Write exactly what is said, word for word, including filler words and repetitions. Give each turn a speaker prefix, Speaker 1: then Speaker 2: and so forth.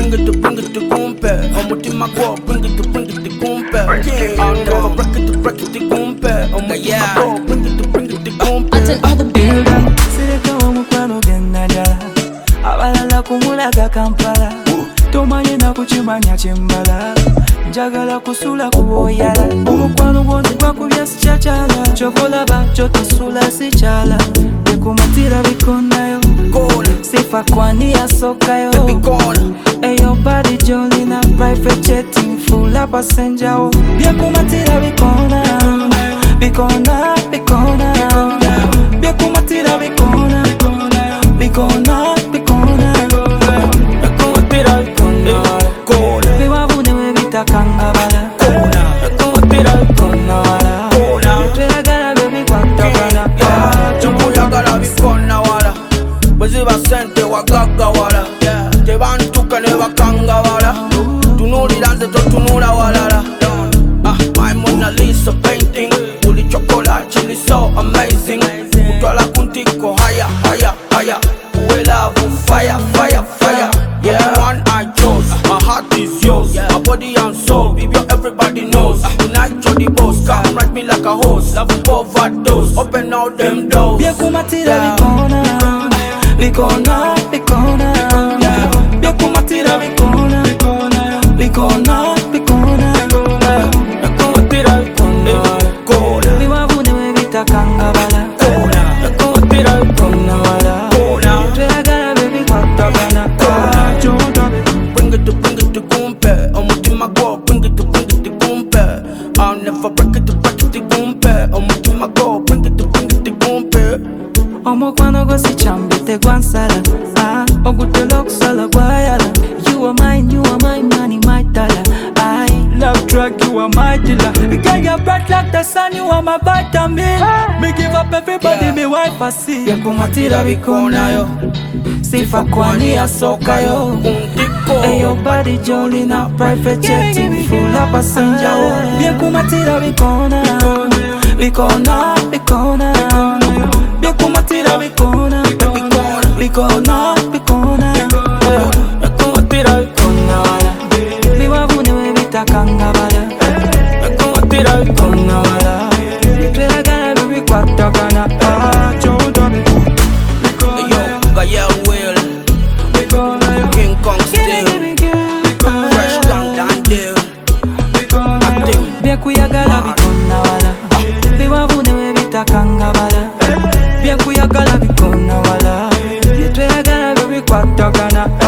Speaker 1: bring it to bring it to kumpe. Omutima go, bring it to bring it to kumpe. I'll never break it to break it to kumpe. Omutima go, bring it to bring it to kumpe.
Speaker 2: I tell all the builders.
Speaker 3: Sireka omukwano genajala abalala kumulaga Kampala tomanye na kuchimanya chimbala njagala kusula kuboyala omukwano gwono gwakubya sikyachala kyokolaba kyotasula sichala bekumatira bikonayo sifa kwani yasokayo eyo body jolina private jetting full up asenjao byekumatira bikona bikona bikona byekumatira bikona bikona bikona bikumatira bikona biwabune webitakangabala bikumatira bikona wala tweyagala bebikwatagana
Speaker 1: tuyagala bikona wala bweziba sente wagaga wala tebantuka ne bakanga wala tunulira nze totunula walala. My Mona Lisa painting buli chokola chili so amazing utwala kuntiko higher higher higher we love fire fire fire. Yeah, one I chose, my heart is yours, my body and soul, baby everybody knows. Tonight you're the boss, come ride me like a horse, love overdose, open all them doors.
Speaker 3: Byekumatira bikona bikona bikona byekumatira bikona bikona bikona bikumatira bikona biwabune webitakangabala bikumatira bikona wala tweyagala bebikwatagana.
Speaker 1: Bring it to bring it to kumpe, omutima go, bring it to bring it to kumpe. I'll never break it to break it to kumpe, omutima go, bring it to bring it to kumpe.
Speaker 3: Omukwano gwo sikyambite gwansala ogutela okusala gwayala. You are mine, you are my money, my dollar. I love drug, you are my dealer. Girl, you're bright like the sun, you are my vitamin. Me give up everybody, yeah. Me wife I see. Byekumatira bikona yo sifa kwani yasokayo eyo body jolina private jetting full up asenjao byekumatira bikona bikona bikona byekumatira bikona bikona bikona byekumatira bikona wala biwabune webitakangabala byekumatira bikona wala tweyagala bebikwatagana.
Speaker 1: Gael Will, King Kong still, fresh down down there.
Speaker 3: Byekuyagala bikona wala biwabune webitakangabala byekuyagala bikona wala tweyagala bebikwatagana.